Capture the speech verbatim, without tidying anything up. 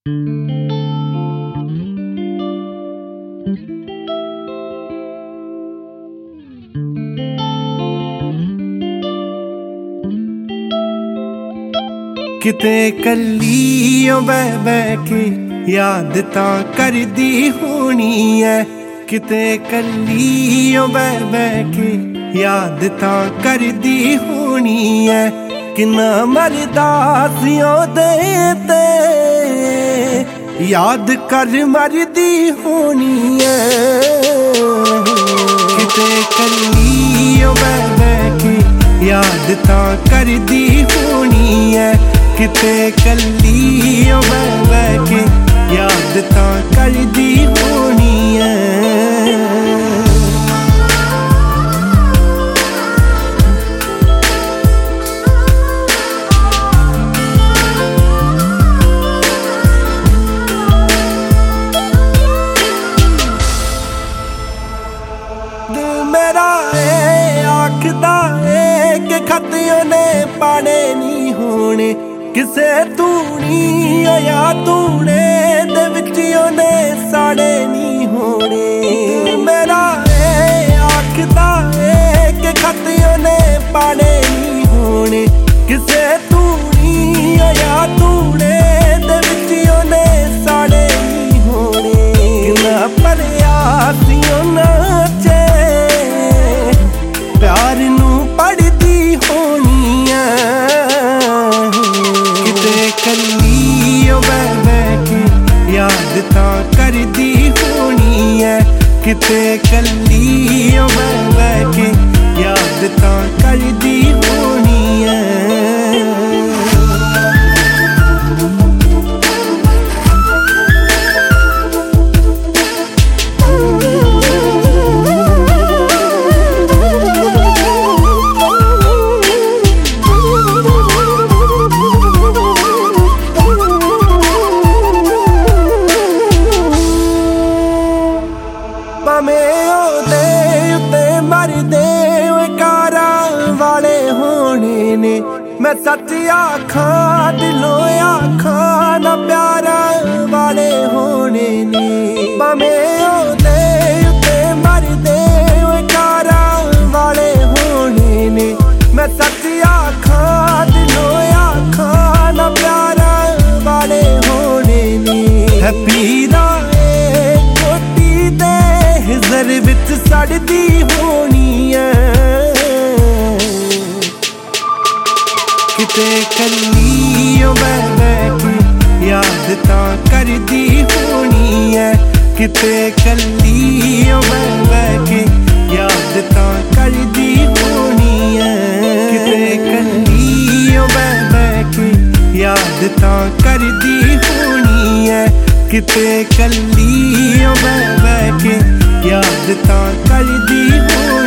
किते कल्लियों बह बह के याद तां करदी होनी है। किते कल्लियों बह बह के याद तां करदी होनी है। किन्ना मरदा सी ओदे ते याद कर मरदी होनी है। किते कल्लियों बह बह के याद तां करदी होनी है। किते कल्लियों बह बह के याद तां करदी होनी है। दिल मेरा ए आखदा ए कि खतियों ने पाने नहीं होने। किसे तूनी या तूने दे विच ओने साड़े नहीं होने। मेरा ए आखदा ए कि खतियों ने पाने नहीं होने। किसे तूनी या तूने दे विच ओने साड़े नहीं होने। किन्ना भरिया सी उन्हां च प्यार नूं पढ़दी होनी है। कल्लियों बह बह के याद तां करदी होनी है। किते कल्लियों बह बह के याद तां करदी होनी है। मैं सच आखां दिलों आखां ना प्यारा वाले होने ने। भावें ओदे उत्ते मरदे कारा वाले होने ने। मैं सच आखां दिलों आखां ना प्यारा वाले होने ने। है पीरा ए कोटी दे हिजर विच सड़दी होनी है। किते कल्लियों बह बह के याद तां करदी होनी है। किते कल्लियों बह बह के याद तां करदी होनी है। किते कल्लियों बह बह के याद तां करदी होनी है। किते कल्लियों बह बह के याद तां करदी होनी है।